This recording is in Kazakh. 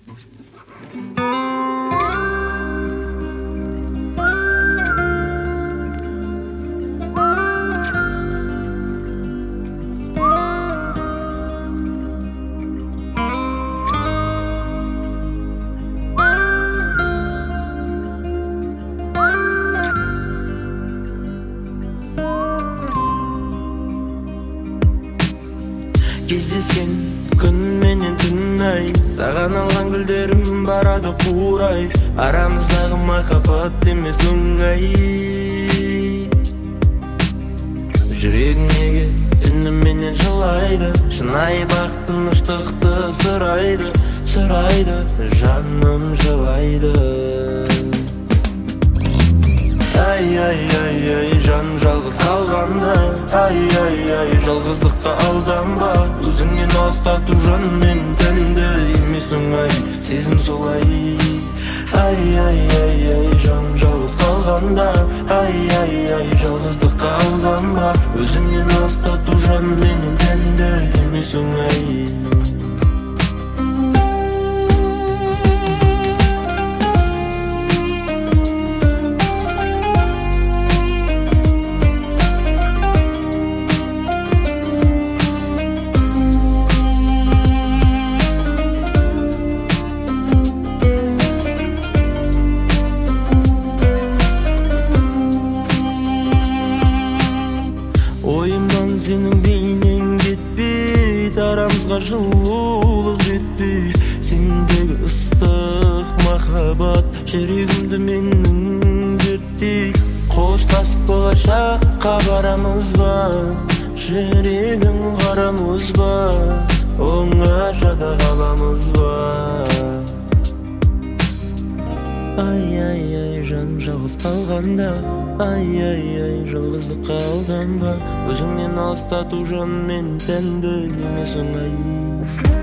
Кездескен күн менен түн ай, саған алған гүлдерім барады қурай, арамыздағы махаббат емес оңай. Жүрегің неге үніменен жылайды, шынайы бақыт тыныштықты сұрайды, жаным жылайды. Ай, жан жалғыз қалғанда, ай, жалғыздыққа алданба. Өзіңнен астату жан мен тәнді емес оңай, сезім солай. Ай, жан жалғыз қалғанда, ай, жалғыздыққа алданба. Өзіңнен астату жан мен тәнді емес оңай. Ойымнан сенің бейнең кетпейді, арамызға жылулық жетпейді. Сендегі ыстық махаббат жүрегімді менің зерттейді. Қоштасып болашаққа барамыз ба, жүрегім қарамыз ба, оңашада қаламыз ба. Ай, жан жалғыз қалғанда, ай, жалғыздыққа алданба. Өзіңнен алыстату жан мен тәнді емес оңай.